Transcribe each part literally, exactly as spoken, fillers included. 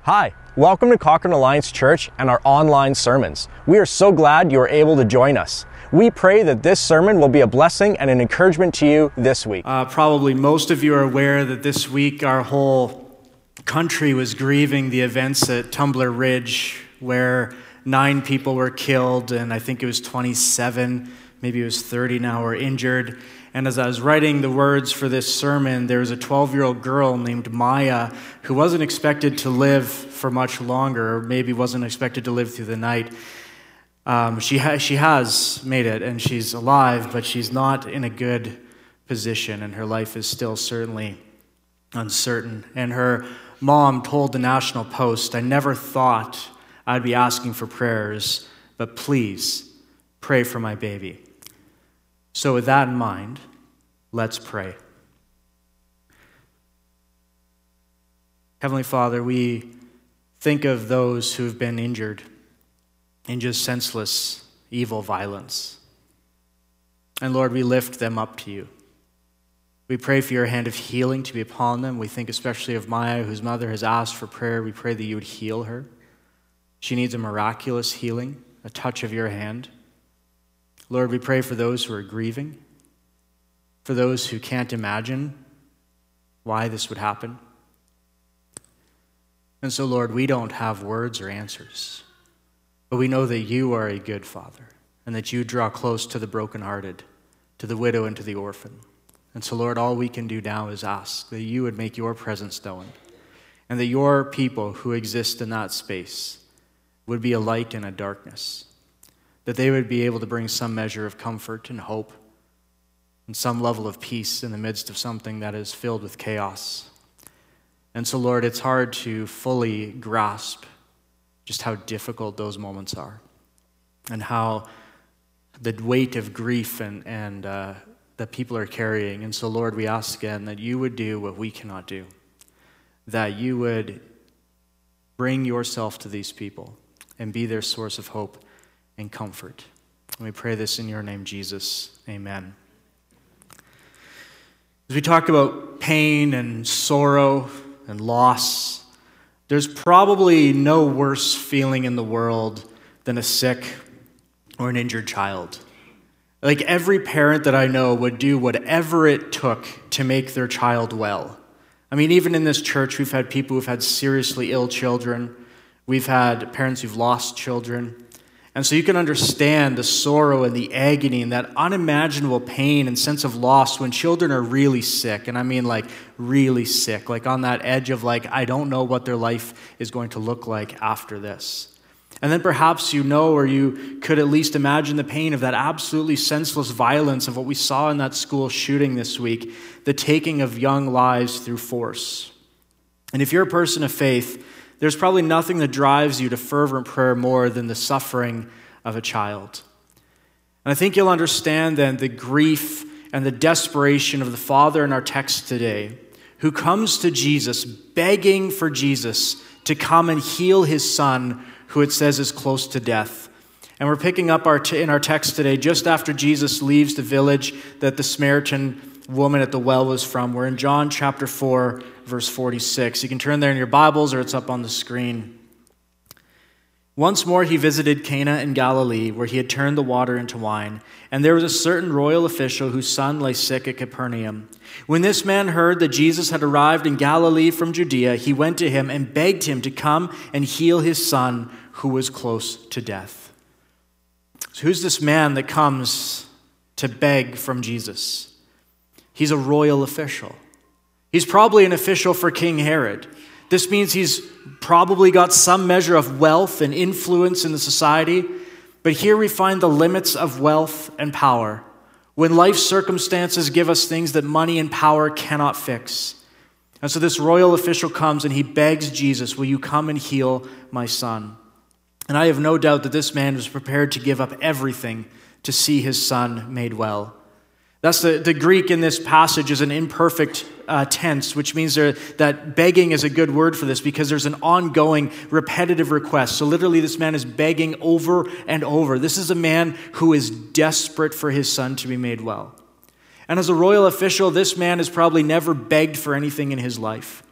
Hi, welcome to Cochrane Alliance Church and our online sermons. We are so glad you are able to join us. We pray that this sermon will be a blessing and an encouragement to you this week. Uh, probably most of you are aware that this week our whole country was grieving the events at Tumbler Ridge, where nine people were killed, and I think it was twenty-seven, maybe it was thirty now, were injured. And as I was writing the words for this sermon, there was a twelve-year-old girl named Maya who wasn't expected to live for much longer, or maybe wasn't expected to live through the night. Um, she, ha- she has made it, and she's alive, but she's not in a good position, and her life is still certainly uncertain. And her mom told the National Post, "I never thought I'd be asking for prayers, but please pray for my baby." So with that in mind, let's pray. Heavenly Father, we think of those who have been injured in just senseless, evil violence. And Lord, we lift them up to you. We pray for your hand of healing to be upon them. We think especially of Maya, whose mother has asked for prayer. We pray that you would heal her. She needs a miraculous healing, a touch of your hand. Lord, we pray for those who are grieving, for those who can't imagine why this would happen. And so, Lord, we don't have words or answers, but we know that you are a good Father and that you draw close to the brokenhearted, to the widow and to the orphan. And so, Lord, all we can do now is ask that you would make your presence known and that your people who exist in that space would be a light in a darkness, that they would be able to bring some measure of comfort and hope and some level of peace in the midst of something that is filled with chaos. And so, Lord, it's hard to fully grasp just how difficult those moments are and how the weight of grief and, and uh, that people are carrying. And so, Lord, we ask again that you would do what we cannot do, that you would bring yourself to these people and be their source of hope and comfort. And we pray this in your name, Jesus. Amen. As we talk about pain and sorrow and loss, there's probably no worse feeling in the world than a sick or an injured child. Like every parent that I know would do whatever it took to make their child well. I mean, even in this church, we've had people who've had seriously ill children. We've had parents who've lost children. And so you can understand the sorrow and the agony and that unimaginable pain and sense of loss when children are really sick. And I mean like really sick, like on that edge of like, I don't know what their life is going to look like after this. And then perhaps you know, or you could at least imagine the pain of that absolutely senseless violence of what we saw in that school shooting this week, the taking of young lives through force. And if you're a person of faith, there's probably nothing that drives you to fervent prayer more than the suffering of a child. And I think you'll understand then the grief and the desperation of the father in our text today, who comes to Jesus begging for Jesus to come and heal his son, who it says is close to death. And we're picking up our t- in our text today just after Jesus leaves the village that the Samaritan woman at the well was from. We're in John chapter four, verse forty-six. You can turn there in your Bibles or it's up on the screen. Once more he visited Cana in Galilee, where he had turned the water into wine. And there was a certain royal official whose son lay sick at Capernaum. When this man heard that Jesus had arrived in Galilee from Judea, he went to him and begged him to come and heal his son, who was close to death. So who's this man that comes to beg from Jesus? He's a royal official. He's probably an official for King Herod. This means he's probably got some measure of wealth and influence in the society. But here we find the limits of wealth and power, when life circumstances give us things that money and power cannot fix. And so this royal official comes and he begs Jesus, "Will you come and heal my son?" And I have no doubt that this man was prepared to give up everything to see his son made well. That's the, the Greek in this passage is an imperfect uh, tense, which means there, that begging is a good word for this because there's an ongoing repetitive request. So literally this man is begging over and over. This is a man who is desperate for his son to be made well. And as a royal official, this man has probably never begged for anything in his life.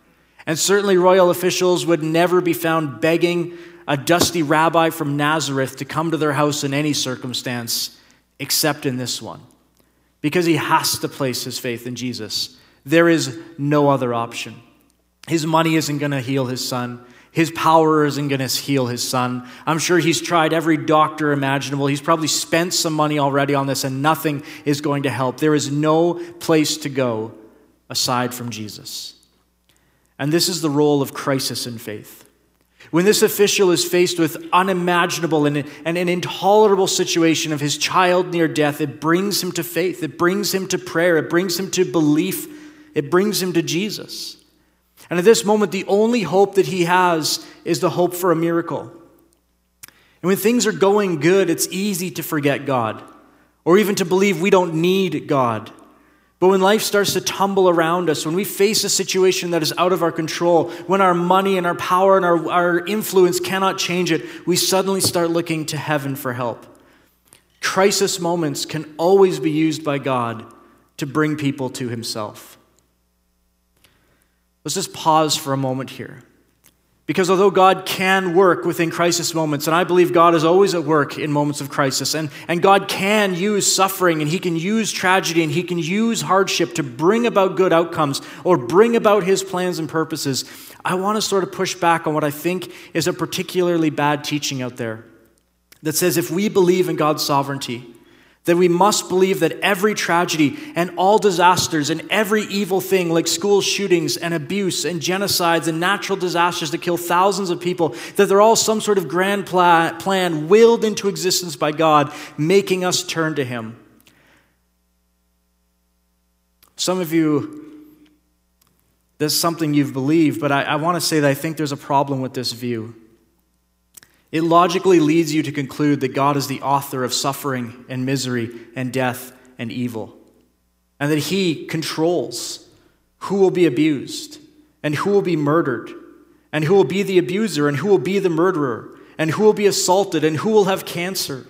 And certainly royal officials would never be found begging a dusty rabbi from Nazareth to come to their house in any circumstance, except in this one, because he has to place his faith in Jesus. There is no other option. His money isn't going to heal his son. His power isn't going to heal his son. I'm sure he's tried every doctor imaginable. He's probably spent some money already on this, and nothing is going to help. There is no place to go aside from Jesus. And this is the role of crisis in faith. When this official is faced with unimaginable and, and an intolerable situation of his child near death, it brings him to faith. It brings him to prayer. It brings him to belief. It brings him to Jesus. And at this moment, the only hope that he has is the hope for a miracle. And when things are going good, it's easy to forget God, or even to believe we don't need God. But when life starts to tumble around us, when we face a situation that is out of our control, when our money and our power and our, our influence cannot change it, we suddenly start looking to heaven for help. Crisis moments can always be used by God to bring people to himself. Let's just pause for a moment here. Because although God can work within crisis moments, and I believe God is always at work in moments of crisis, and, and God can use suffering, and he can use tragedy, and he can use hardship to bring about good outcomes or bring about his plans and purposes, I want to sort of push back on what I think is a particularly bad teaching out there that says if we believe in God's sovereignty, that we must believe that every tragedy and all disasters and every evil thing like school shootings and abuse and genocides and natural disasters that kill thousands of people, that they're all some sort of grand pla- plan willed into existence by God, making us turn to him. Some of you, that's something you've believed, but I, I want to say that I think there's a problem with this view. It logically leads you to conclude that God is the author of suffering and misery and death and evil, and that he controls who will be abused and who will be murdered and who will be the abuser and who will be the murderer and who will be assaulted and who will have cancer.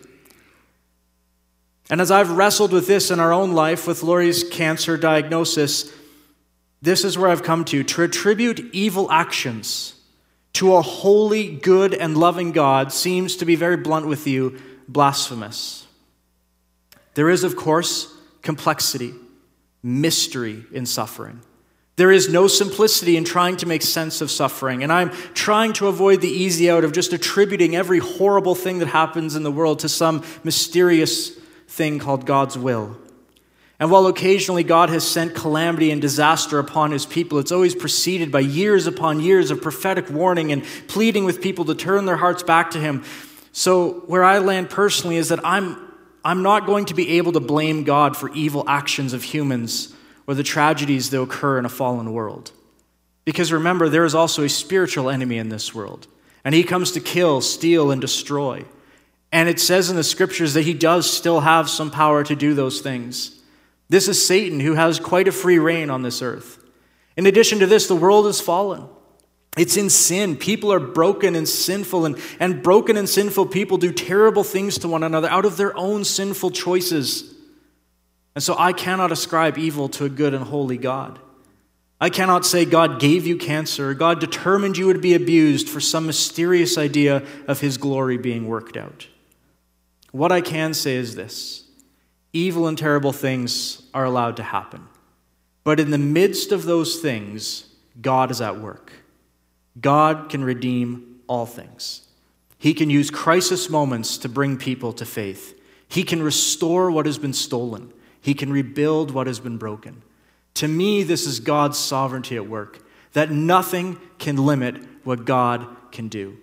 And as I've wrestled with this in our own life with Lori's cancer diagnosis, this is where I've come to, to attribute evil actions to a holy, good, and loving God seems, to be very blunt with you, blasphemous. There is, of course, complexity, mystery in suffering. There is no simplicity in trying to make sense of suffering, and I'm trying to avoid the easy out of just attributing every horrible thing that happens in the world to some mysterious thing called God's will. And while occasionally God has sent calamity and disaster upon his people, it's always preceded by years upon years of prophetic warning and pleading with people to turn their hearts back to him. So where I land personally is that I'm, I'm not going to be able to blame God for evil actions of humans or the tragedies that occur in a fallen world. Because remember, there is also a spiritual enemy in this world, and he comes to kill, steal, and destroy. And it says in the scriptures that he does still have some power to do those things. This is Satan, who has quite a free reign on this earth. In addition to this, the world is fallen. It's in sin. People are broken and sinful, and, and broken and sinful people do terrible things to one another out of their own sinful choices. And so I cannot ascribe evil to a good and holy God. I cannot say God gave you cancer, or God determined you would be abused for some mysterious idea of his glory being worked out. What I can say is this. Evil and terrible things are allowed to happen. But in the midst of those things, God is at work. God can redeem all things. He can use crisis moments to bring people to faith. He can restore what has been stolen. He can rebuild what has been broken. To me, this is God's sovereignty at work, that nothing can limit what God can do.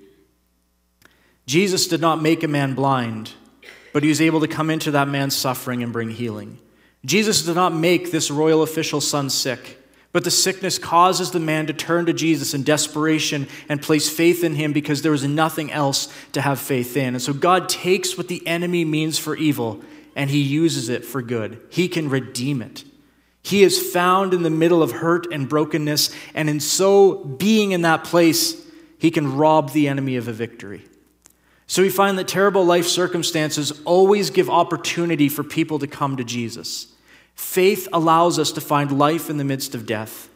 Jesus did not make a man blind, but he was able to come into that man's suffering and bring healing. Jesus did not make this royal official's son sick, but the sickness causes the man to turn to Jesus in desperation and place faith in him because there was nothing else to have faith in. And so God takes what the enemy means for evil and he uses it for good. He can redeem it. He is found in the middle of hurt and brokenness, and in so being in that place, he can rob the enemy of a victory. So we find that terrible life circumstances always give opportunity for people to come to Jesus. Faith allows us to find life in the midst of death,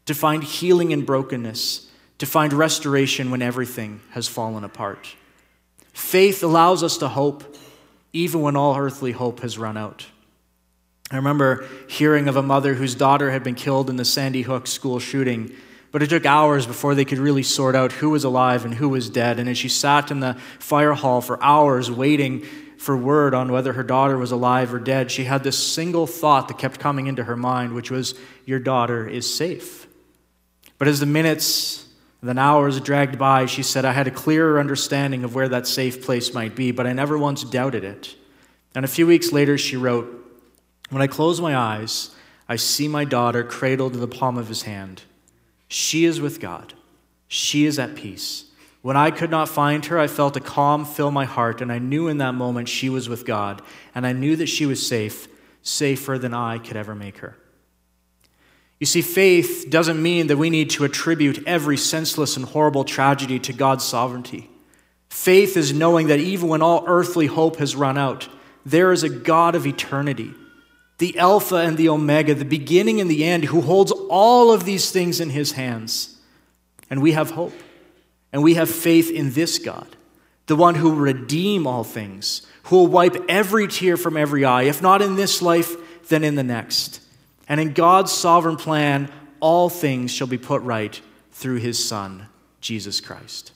to find healing in brokenness, to find restoration when everything has fallen apart. Faith allows us to hope, even when all earthly hope has run out. I remember hearing of a mother whose daughter had been killed in the Sandy Hook school shooting, but it took hours before they could really sort out who was alive and who was dead. And as she sat in the fire hall for hours waiting for word on whether her daughter was alive or dead, she had this single thought that kept coming into her mind, which was, your daughter is safe. But as the minutes, then hours dragged by, she said, I had a clearer understanding of where that safe place might be, but I never once doubted it. And a few weeks later, she wrote, when I close my eyes, I see my daughter cradled in the palm of his hand. She is with God. She is at peace. When I could not find her, I felt a calm fill my heart, and I knew in that moment she was with God, and I knew that she was safe, safer than I could ever make her. You see, faith doesn't mean that we need to attribute every senseless and horrible tragedy to God's sovereignty. Faith is knowing that even when all earthly hope has run out, there is a God of eternity, the Alpha and the Omega, the beginning and the end, who holds all of these things in his hands. And we have hope. And we have faith in this God, the one who will redeem all things, who will wipe every tear from every eye, if not in this life, then in the next. And in God's sovereign plan, all things shall be put right through his Son, Jesus Christ.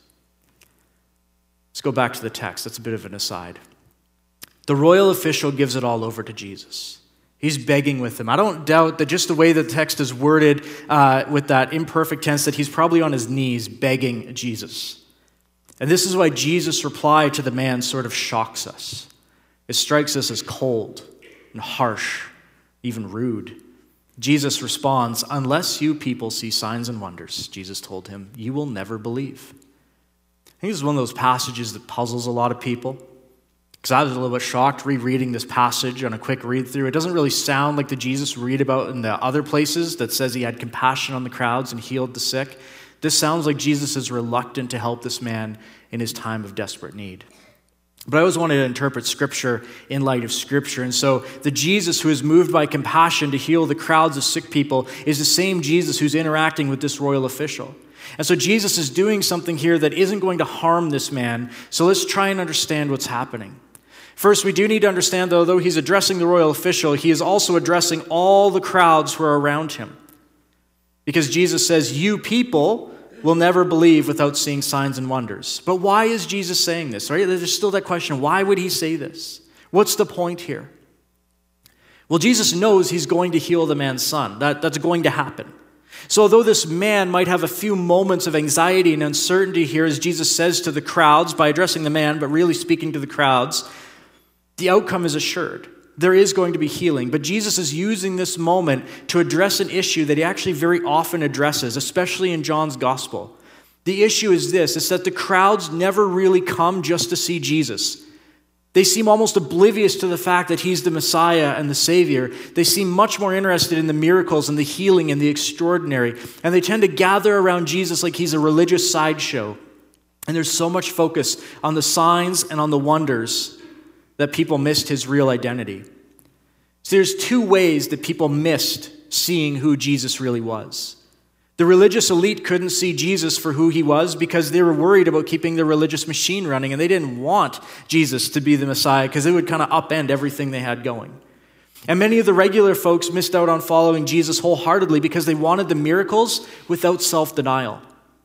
Let's go back to the text. That's a bit of an aside. The royal official gives it all over to Jesus. He's begging with him. I don't doubt that just the way the text is worded uh, with that imperfect tense, that he's probably on his knees begging Jesus. And this is why Jesus' reply to the man sort of shocks us. It strikes us as cold and harsh, even rude. Jesus responds, unless you people see signs and wonders, Jesus told him, you will never believe. I think this is one of those passages that puzzles a lot of people. Because I was a little bit shocked rereading this passage on a quick read-through. It doesn't really sound like the Jesus we read about in the other places that says he had compassion on the crowds and healed the sick. This sounds like Jesus is reluctant to help this man in his time of desperate need. But I always wanted to interpret Scripture in light of Scripture. And so the Jesus who is moved by compassion to heal the crowds of sick people is the same Jesus who's interacting with this royal official. And so Jesus is doing something here that isn't going to harm this man. So let's try and understand what's happening. First, we do need to understand, though, though he's addressing the royal official, he is also addressing all the crowds who are around him. Because Jesus says, you people will never believe without seeing signs and wonders. But why is Jesus saying this? Right? There's still that question, why would he say this? What's the point here? Well, Jesus knows he's going to heal the man's son. That, that's going to happen. So although this man might have a few moments of anxiety and uncertainty here, as Jesus says to the crowds by addressing the man, but really speaking to the crowds, the outcome is assured. There is going to be healing, but Jesus is using this moment to address an issue that he actually very often addresses, especially in John's gospel. The issue is this, it's that the crowds never really come just to see Jesus. They seem almost oblivious to the fact that he's the Messiah and the Savior. They seem much more interested in the miracles and the healing and the extraordinary, and they tend to gather around Jesus like he's a religious sideshow. And there's so much focus on the signs and on the wonders that people missed his real identity. So there's two ways that people missed seeing who Jesus really was. The religious elite couldn't see Jesus for who he was because they were worried about keeping the religious machine running, and they didn't want Jesus to be the Messiah because it would kind of upend everything they had going. And many of the regular folks missed out on following Jesus wholeheartedly because they wanted the miracles without self-denial.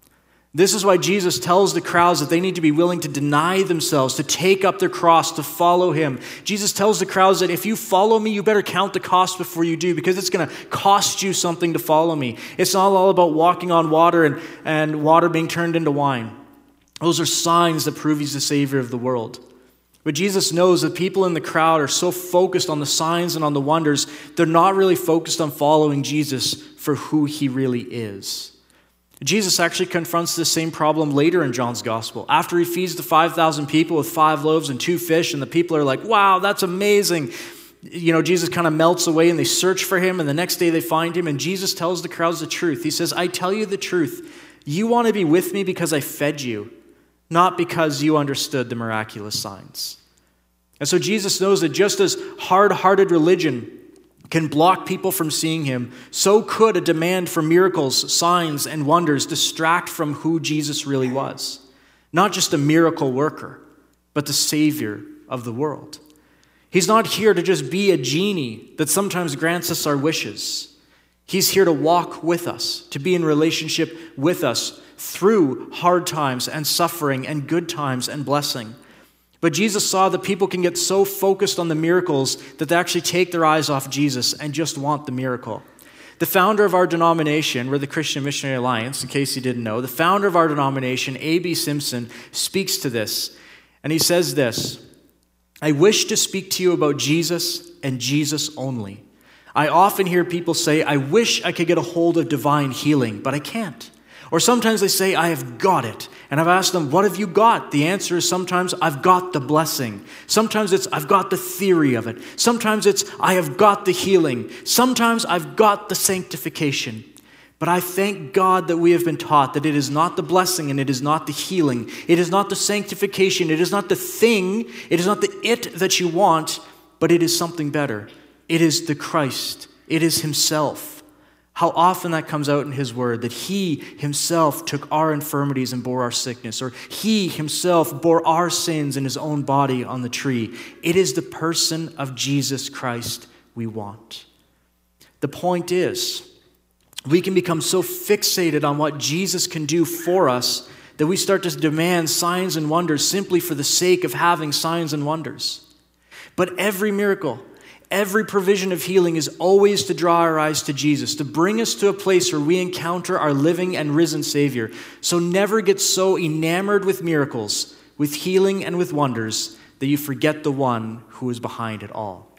This is why Jesus tells the crowds that they need to be willing to deny themselves, to take up their cross, to follow him. Jesus tells the crowds that if you follow me, you better count the cost before you do, because it's going to cost you something to follow me. It's not all about walking on water and, and water being turned into wine. Those are signs that prove he's the Savior of the world. But Jesus knows that people in the crowd are so focused on the signs and on the wonders, they're not really focused on following Jesus for who he really is. Jesus actually confronts this same problem later in John's gospel. After he feeds the five thousand people with five loaves and two fish, and the people are like, wow, that's amazing. You know, Jesus kind of melts away and they search for him, and the next day they find him, and Jesus tells the crowds the truth. He says, I tell you the truth. You want to be with me because I fed you, not because you understood the miraculous signs. And so Jesus knows that just as hard-hearted religion can block people from seeing him, so could a demand for miracles, signs, and wonders distract from who Jesus really was. Not just a miracle worker, but the Savior of the world. He's not here to just be a genie that sometimes grants us our wishes. He's here to walk with us, to be in relationship with us through hard times and suffering and good times and blessing. But Jesus saw that people can get so focused on the miracles that they actually take their eyes off Jesus and just want the miracle. The founder of our denomination, we're the Christian Missionary Alliance, in case you didn't know, the founder of our denomination, A B Simpson, speaks to this. And he says this: I wish to speak to you about Jesus and Jesus only. I often hear people say, I wish I could get a hold of divine healing, but I can't. Or sometimes they say, I have got it. And I've asked them, what have you got? The answer is sometimes, I've got the blessing. Sometimes it's, I've got the theory of it. Sometimes it's, I have got the healing. Sometimes I've got the sanctification. But I thank God that we have been taught that it is not the blessing and it is not the healing. It is not the sanctification. It is not the thing. It is not the it that you want, but it is something better. It is the Christ. It is himself. How often that comes out in his word, that he himself took our infirmities and bore our sickness, or he himself bore our sins in his own body on the tree. It is the person of Jesus Christ we want. The point is, we can become so fixated on what Jesus can do for us that we start to demand signs and wonders simply for the sake of having signs and wonders. But every miracle, every provision of healing is always to draw our eyes to Jesus, to bring us to a place where we encounter our living and risen Savior. So never get so enamored with miracles, with healing and with wonders, that you forget the one who is behind it all.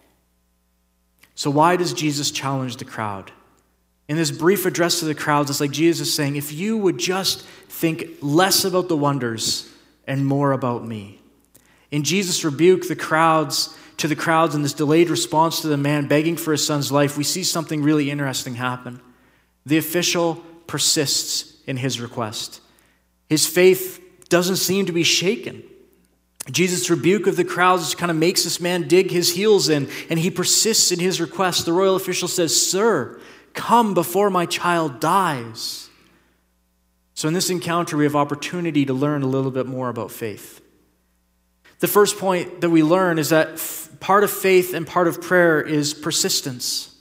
So why does Jesus challenge the crowd? In this brief address to the crowds, it's like Jesus is saying, if you would just think less about the wonders and more about me. In Jesus' rebuke, the crowds to the crowds in this delayed response to the man begging for his son's life, we see something really interesting happen. The official persists in his request. His faith doesn't seem to be shaken. Jesus' rebuke of the crowds kind of makes this man dig his heels in, and he persists in his request. The royal official says, "Sir, come before my child dies." So in this encounter, we have opportunity to learn a little bit more about faith. The first point that we learn is that part of faith and part of prayer is persistence.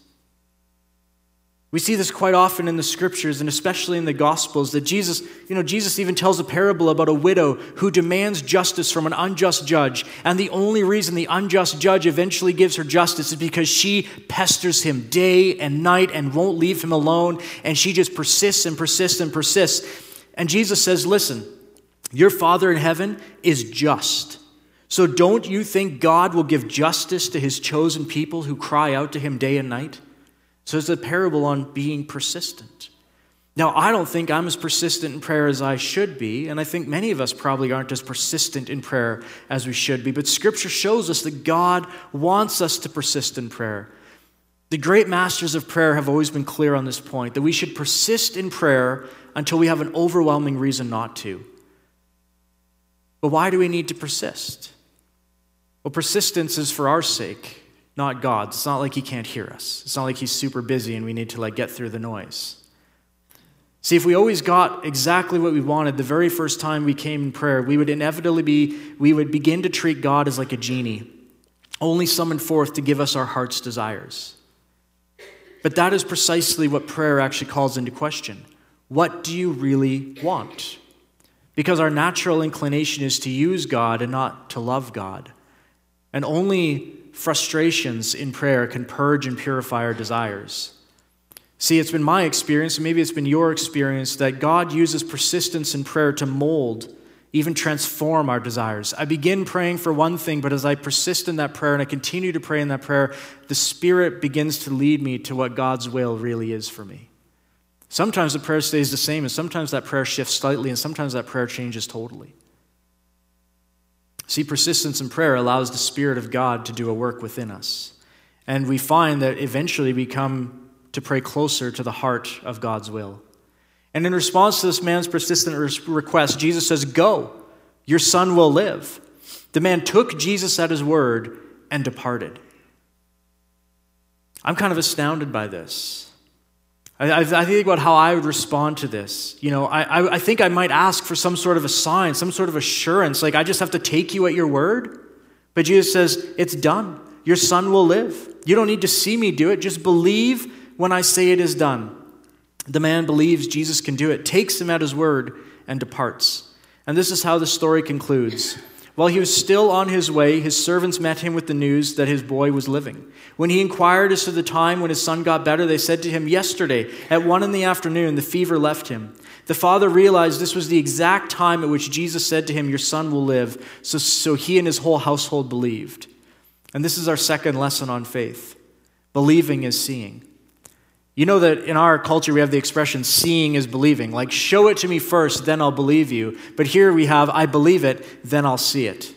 We see this quite often in the scriptures and especially in the Gospels, that Jesus, you know, Jesus even tells a parable about a widow who demands justice from an unjust judge. And the only reason the unjust judge eventually gives her justice is because she pesters him day and night and won't leave him alone. And she just persists and persists and persists. And Jesus says, listen, your Father in heaven is just. So don't you think God will give justice to his chosen people who cry out to him day and night? So it's a parable on being persistent. Now, I don't think I'm as persistent in prayer as I should be, and I think many of us probably aren't as persistent in prayer as we should be, but Scripture shows us that God wants us to persist in prayer. The great masters of prayer have always been clear on this point, that we should persist in prayer until we have an overwhelming reason not to. But why do we need to persist? Well, persistence is for our sake, not God's. It's not like he can't hear us. It's not like he's super busy and we need to like get through the noise. See, if we always got exactly what we wanted the very first time we came in prayer, we would inevitably be, we would begin to treat God as like a genie, only summoned forth to give us our heart's desires. But that is precisely what prayer actually calls into question. What do you really want? Because our natural inclination is to use God and not to love God. And only frustrations in prayer can purge and purify our desires. See, it's been my experience, and maybe it's been your experience, that God uses persistence in prayer to mold, even transform our desires. I begin praying for one thing, but as I persist in that prayer and I continue to pray in that prayer, the Spirit begins to lead me to what God's will really is for me. Sometimes the prayer stays the same, and sometimes that prayer shifts slightly, and sometimes that prayer changes totally. See, persistence in prayer allows the Spirit of God to do a work within us. And we find that eventually we come to pray closer to the heart of God's will. And in response to this man's persistent request, Jesus says, "Go, your son will live." The man took Jesus at his word and departed. I'm kind of astounded by this. I, I, I think about how I would respond to this. You know, I, I, I think I might ask for some sort of a sign, some sort of assurance, like I just have to take you at your word. But Jesus says, it's done. Your son will live. You don't need to see me do it. Just believe when I say it is done. The man believes Jesus can do it, takes him at his word, and departs. And this is how the story concludes. While he was still on his way, his servants met him with the news that his boy was living. When he inquired as to the time when his son got better, they said to him, yesterday, at one in the afternoon, the fever left him. The father realized this was the exact time at which Jesus said to him, your son will live. So, so he and his whole household believed. And this is our second lesson on faith. Believing is seeing. You know that in our culture we have the expression, seeing is believing. Like, show it to me first, then I'll believe you. But here we have, I believe it, then I'll see it.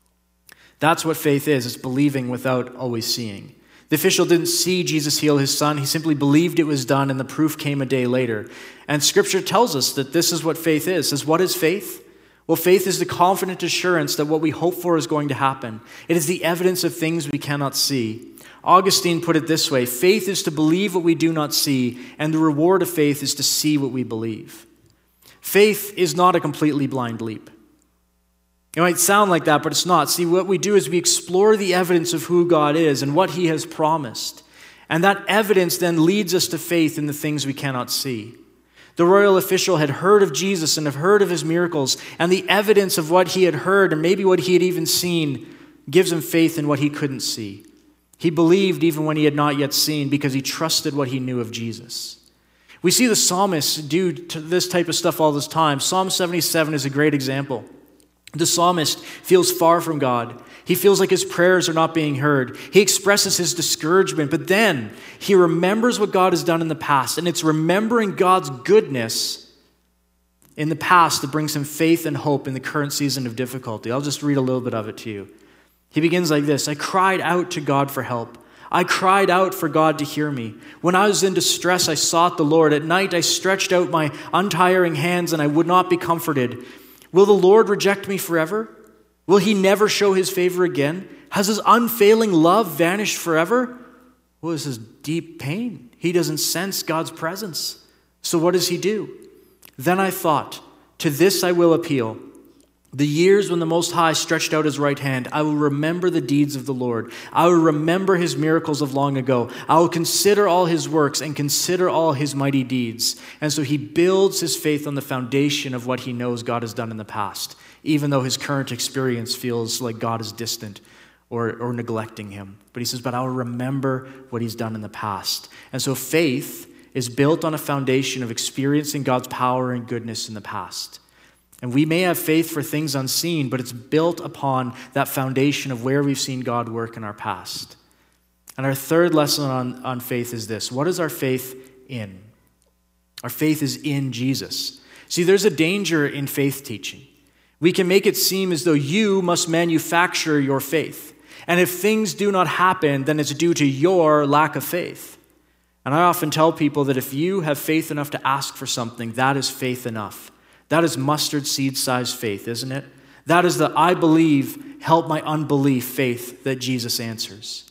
That's what faith is. It's believing without always seeing. The official didn't see Jesus heal his son. He simply believed it was done, and the proof came a day later. And Scripture tells us that this is what faith is. It says, what is faith? Well, faith is the confident assurance that what we hope for is going to happen. It is the evidence of things we cannot see. Augustine put it this way, faith is to believe what we do not see, and the reward of faith is to see what we believe. Faith is not a completely blind leap. It might sound like that, but it's not. See, what we do is we explore the evidence of who God is and what he has promised. And that evidence then leads us to faith in the things we cannot see. The royal official had heard of Jesus and have heard of his miracles, and the evidence of what he had heard and maybe what he had even seen gives him faith in what he couldn't see. He believed even when he had not yet seen because he trusted what he knew of Jesus. We see the psalmists do this type of stuff all this time. Psalm seventy-seven is a great example. The psalmist feels far from God. He feels like his prayers are not being heard. He expresses his discouragement, but then he remembers what God has done in the past, and it's remembering God's goodness in the past that brings him faith and hope in the current season of difficulty. I'll just read a little bit of it to you. He begins like this, I cried out to God for help. I cried out for God to hear me. When I was in distress, I sought the Lord. At night, I stretched out my untiring hands, and I would not be comforted. Will the Lord reject me forever? Will he never show his favor again? Has his unfailing love vanished forever? Well, this is deep pain. He doesn't sense God's presence. So what does he do? Then I thought, to this I will appeal. The years when the Most High stretched out his right hand, I will remember the deeds of the Lord. I will remember his miracles of long ago. I will consider all his works and consider all his mighty deeds. And so he builds his faith on the foundation of what he knows God has done in the past, even though his current experience feels like God is distant or, or neglecting him. But he says, but I will remember what he's done in the past. And so faith is built on a foundation of experiencing God's power and goodness in the past. And we may have faith for things unseen, but it's built upon that foundation of where we've seen God work in our past. And our third lesson on, on faith is this. What is our faith in? Our faith is in Jesus. See, there's a danger in faith teaching. We can make it seem as though you must manufacture your faith. And if things do not happen, then it's due to your lack of faith. And I often tell people that if you have faith enough to ask for something, that is faith enough. That is mustard seed-sized faith, isn't it? That is the I believe, help my unbelief faith that Jesus answers.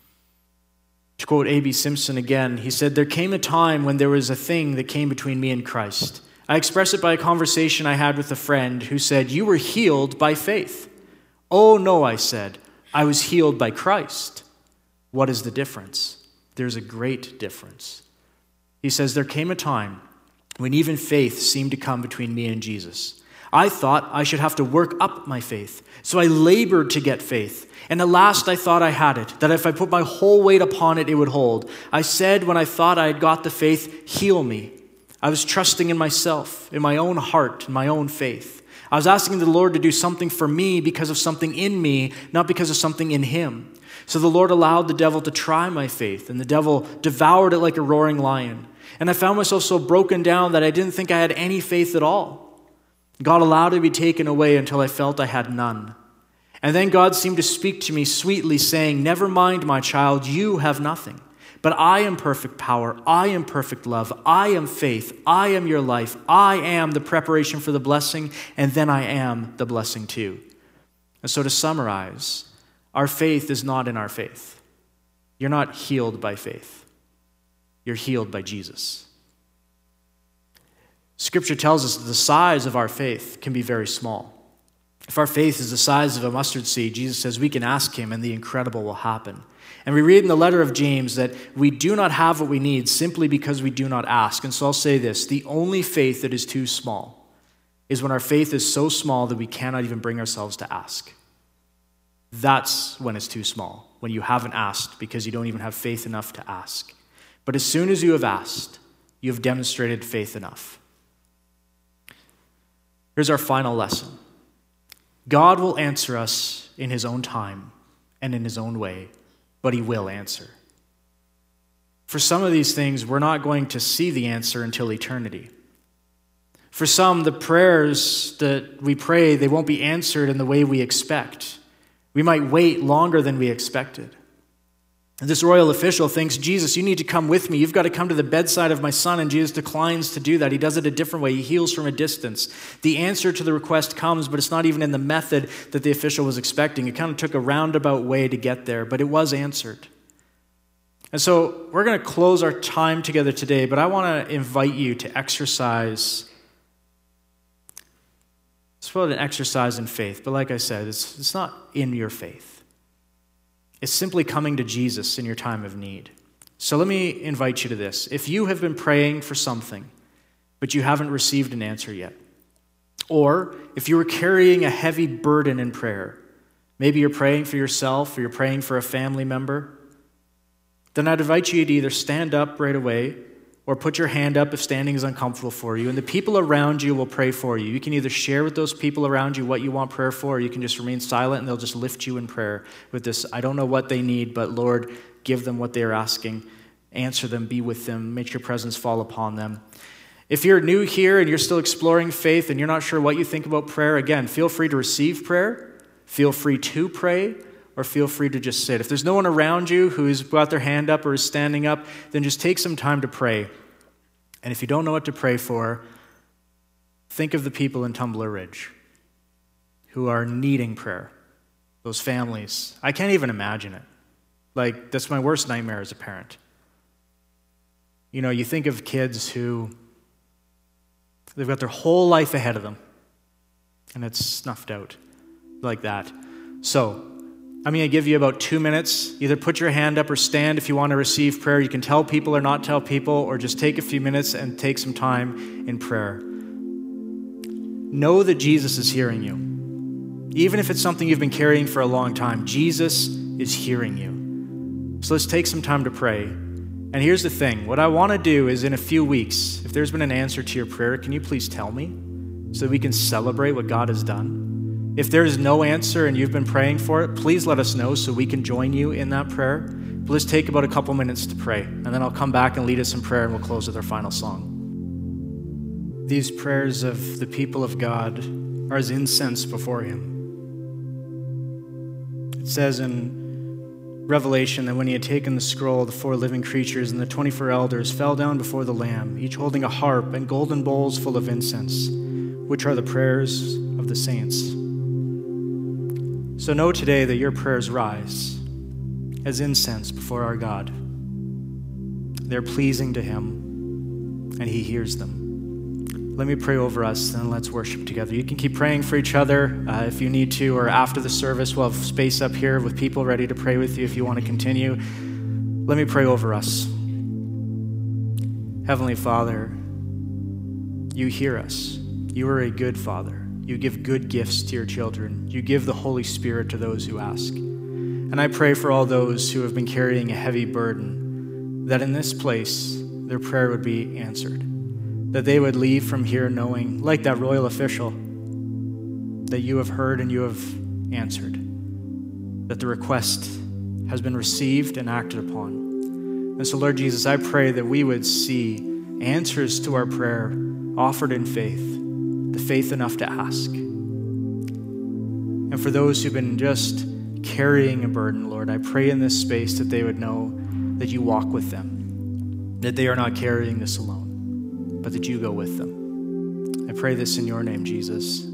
To quote A B Simpson again, he said, there came a time when there was a thing that came between me and Christ. I express it by a conversation I had with a friend who said, you were healed by faith. Oh no, I said, I was healed by Christ. What is the difference? There's a great difference. He says, there came a time when even faith seemed to come between me and Jesus. I thought I should have to work up my faith, so I labored to get faith. And at last I thought I had it, that if I put my whole weight upon it, it would hold. I said when I thought I had got the faith, heal me. I was trusting in myself, in my own heart, in my own faith. I was asking the Lord to do something for me because of something in me, not because of something in him. So the Lord allowed the devil to try my faith, and the devil devoured it like a roaring lion. And I found myself so broken down that I didn't think I had any faith at all. God allowed it to be taken away until I felt I had none. And then God seemed to speak to me sweetly, saying, never mind, my child, you have nothing. But I am perfect power. I am perfect love. I am faith. I am your life. I am the preparation for the blessing, and then I am the blessing too. And so to summarize, our faith is not in our faith. you're not healed by faith. You're healed by Jesus. Scripture tells us that the size of our faith can be very small. If our faith is the size of a mustard seed, Jesus says we can ask him and the incredible will happen. And we read in the letter of James that we do not have what we need simply because we do not ask. And so I'll say this, the only faith that is too small is when our faith is so small that we cannot even bring ourselves to ask. That's when it's too small, when you haven't asked because you don't even have faith enough to ask. But as soon as you have asked, you have demonstrated faith enough. Here's our final lesson. God will answer us in his own time and in his own way, but he will answer. For some of these things, we're not going to see the answer until eternity. For some, the prayers that we pray, they won't be answered in the way we expect. We might wait longer than we expected. And this royal official thinks, Jesus, you need to come with me. You've got to come to the bedside of my son. And Jesus declines to do that. He does it a different way. He heals from a distance. The answer to the request comes, but it's not even in the method that the official was expecting. It kind of took a roundabout way to get there, but it was answered. And so we're going to close our time together today, but I want to invite you to exercise. It's called an exercise in faith, but like I said, it's, it's not in your faith. It's simply coming to Jesus in your time of need. So let me invite you to this. If you have been praying for something, but you haven't received an answer yet, or if you were carrying a heavy burden in prayer, maybe you're praying for yourself or you're praying for a family member, then I'd invite you to either stand up right away or put your hand up if standing is uncomfortable for you, and the people around you will pray for you. You can either share with those people around you what you want prayer for, or you can just remain silent and they'll just lift you in prayer with this, I don't know what they need, but Lord, give them what they are asking. Answer them, be with them, make your presence fall upon them. If you're new here and you're still exploring faith and you're not sure what you think about prayer, again, feel free to receive prayer, feel free to pray, or feel free to just sit. If there's no one around you who's got their hand up or is standing up, then just take some time to pray. And if you don't know what to pray for, think of the people in Tumbler Ridge who are needing prayer, those families. I can't even imagine it. Like, that's my worst nightmare as a parent. You know, you think of kids who, they've got their whole life ahead of them, and it's snuffed out like that. So, I'm going to give you about two minutes. Either put your hand up or stand if you want to receive prayer. You can tell people or not tell people, or just take a few minutes and take some time in prayer. Know that Jesus is hearing you. Even if it's something you've been carrying for a long time, Jesus is hearing you. So let's take some time to pray. And here's the thing. What I want to do is in a few weeks, if there's been an answer to your prayer, can you please tell me so that we can celebrate what God has done? If there is no answer and you've been praying for it, please let us know so we can join you in that prayer. But let's take about a couple minutes to pray, and then I'll come back and lead us in prayer, and we'll close with our final song. These prayers of the people of God are as incense before him. It says in Revelation that when he had taken the scroll, the four living creatures and the twenty-four elders fell down before the Lamb, each holding a harp and golden bowls full of incense, which are the prayers of the saints. So know today that your prayers rise as incense before our God. They're pleasing to him, and he hears them. Let me pray over us, and let's worship together. You can keep praying for each other uh, if you need to, or after the service, we'll have space up here with people ready to pray with you if you want to continue. Let me pray over us. Heavenly Father, you hear us. You are a good Father. You give good gifts to your children. You give the Holy Spirit to those who ask. And I pray for all those who have been carrying a heavy burden, that in this place, their prayer would be answered. That they would leave from here knowing, like that royal official, that you have heard and you have answered. That the request has been received and acted upon. And so, Lord Jesus, I pray that we would see answers to our prayer offered in faith, the faith enough to ask. And for those who've been just carrying a burden, Lord, I pray in this space that they would know that you walk with them, that they are not carrying this alone, but that you go with them. I pray this in your name, Jesus.